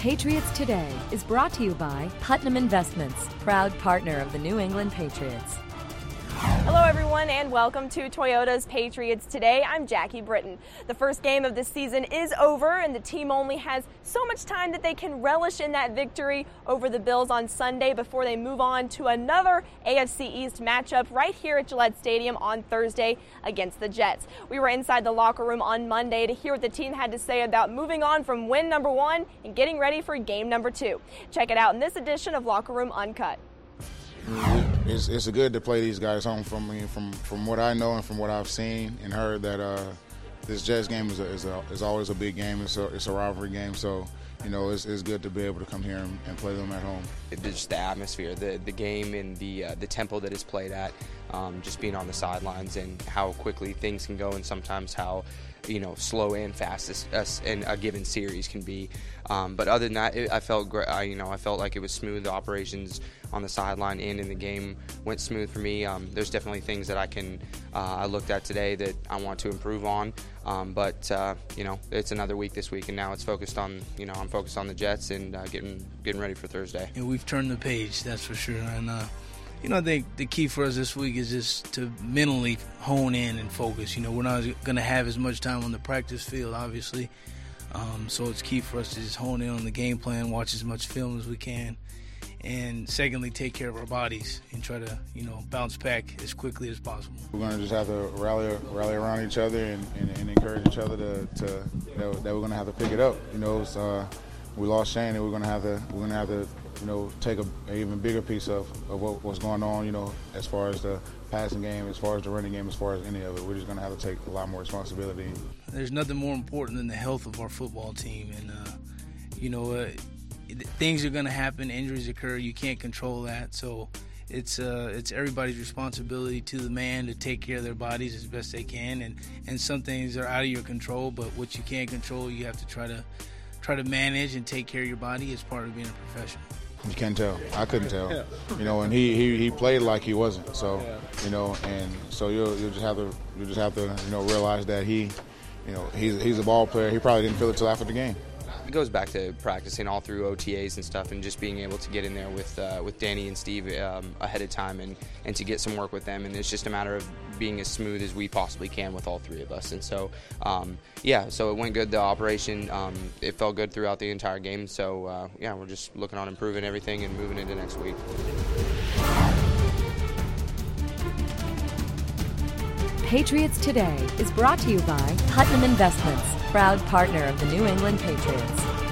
Patriots Today is brought to you by Putnam Investments, proud partner of the New England Patriots. Hello everyone and welcome to Toyota's Patriots Today. I'm Jackie Britton. The first game of this season is over and the team only has so much time that they can relish in that victory over the Bills on Sunday before they move on to another AFC East matchup right here at Gillette Stadium on Thursday against the Jets. We were inside the locker room on Monday to hear what the team had to say about moving on from win number 1 and getting ready for game number 2. Check it out in this edition of Locker Room Uncut. It's good to play these guys home. From what I know and from what I've seen and heard, that this Jets game is always a big game. It's a rivalry game, so you know it's good to be able to come here and play them at home. Just the atmosphere, the game, and the tempo that is played at, just being on the sidelines and how quickly things can go, and sometimes how slow and fast as in a given series can be. But other than that, I felt great. I felt like it was smooth. The operations on the sideline and in the game went smooth for me. There's definitely things that I looked at today that I want to improve on. But it's another week this week, and now it's focused on I'm focused on the Jets and getting ready for Thursday. Yeah, we've turned the page, that's for sure. And I think the key for us this week is just to mentally hone in and focus. We're not going to have as much time on the practice field, obviously. So it's key for us to just hone in on the game plan, watch as much film as we can, and secondly, take care of our bodies and try to, bounce back as quickly as possible. We're going to just have to rally around each other and encourage each other that we're going to have to pick it up. We lost Shane, and we're going to have to take an even bigger piece of what's going on, as far as the passing game, as far as the running game, as far as any of it. We're just going to have to take a lot more responsibility. There's nothing more important than the health of our football team. And, things are going to happen, injuries occur, you can't control that. So it's everybody's responsibility to the man to take care of their bodies as best they can. And some things are out of your control, but what you can't control, you have to try to manage and take care of your body as part of being a professional. You can't tell. I couldn't tell. And he played like he wasn't. So, and so you'll just have to realize that he's a ball player. He probably didn't feel it till after the game. It goes back to practicing all through OTAs and stuff, and just being able to get in there with Danny and Steve ahead of time and to get some work with them. And it's just a matter of being as smooth as we possibly can with all three of us. And so, so it went good, the operation. It felt good throughout the entire game. So, we're just looking on improving everything and moving into next week. Patriots Today is brought to you by Putnam Investments, proud partner of the New England Patriots.